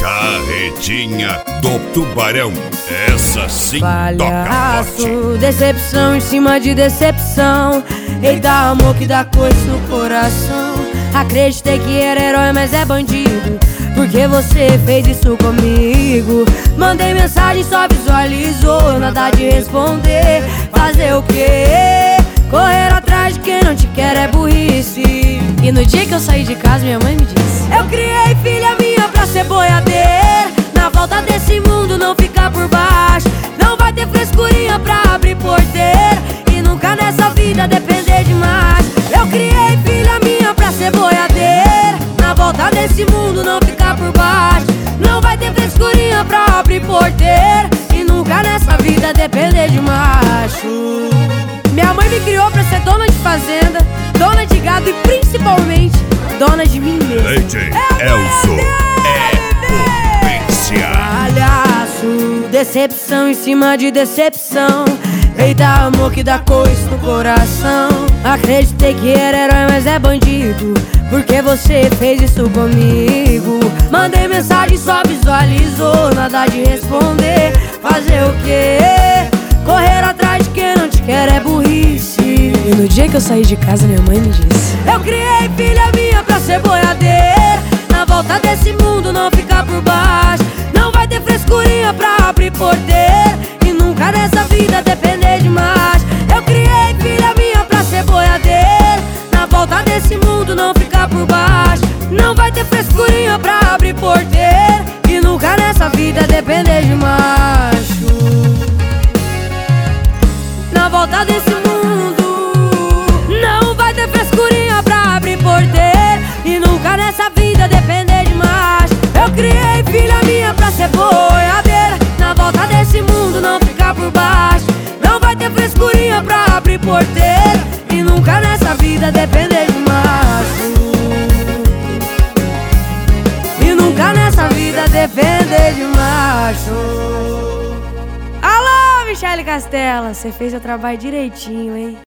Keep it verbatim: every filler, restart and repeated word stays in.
Carretinha do Tubarão, essa sim Palhaço, toca forte. decepção em cima de decepção. Eita, amor que dá coisa no coração. Acreditei que era herói, mas é bandido, porque você fez isso comigo. Mandei mensagem, só visualizou, nada de responder. Fazer o quê? Correr atrás de quem não te quer é burrice. E no dia que eu saí de casa, minha mãe me disse: eu criei filha minha pra ser boiadeira. Na volta desse mundo não ficar por baixo. Não vai ter frescurinha pra abrir porteira. E nunca nessa vida depender demais. Eu criei filha minha pra ser boiadeira. Na volta desse mundo não ficar por baixo. Não vai ter frescurinha pra abrir porteira. E nunca nessa vida depender de macho. Minha mãe me criou pra ser dona de fazenda, dona de gado e principalmente dona de mim mesma. D J Elzo é potência. Palhaço, decepção em cima de decepção. Eita, amor que dá coisa no coração. Acreditei que era herói, mas é bandido, porque você fez isso comigo. Mandei mensagem, só visualizou, nada de responder. Fazer o quê? Correr atrás de quem não te quer é burrice. E no dia que eu saí de casa, minha mãe me disse: eu criei filha minha pra ser boiadeira. Na volta desse mundo não ficar por baixo. Não vai ter frescurinha pra abrir porteira. E nunca nessa vida depender de mais. Eu criei filha minha pra ser boiadeira. Na volta desse mundo não ficar por baixo. Não vai ter frescurinha pra abrir porteira. E nunca nessa vida depender de macho. Na volta desse mundo não vai ter frescurinha pra abrir porteira. E nunca nessa vida depender de macho. Eu criei filha minha pra ser boiadeira. Na volta desse mundo não ficar por baixo. Não vai ter frescurinha pra abrir porteira. E nunca nessa vida depender de macho. E nunca nessa vida depender de macho. Alô, Michele Castela, você fez seu trabalho direitinho, hein?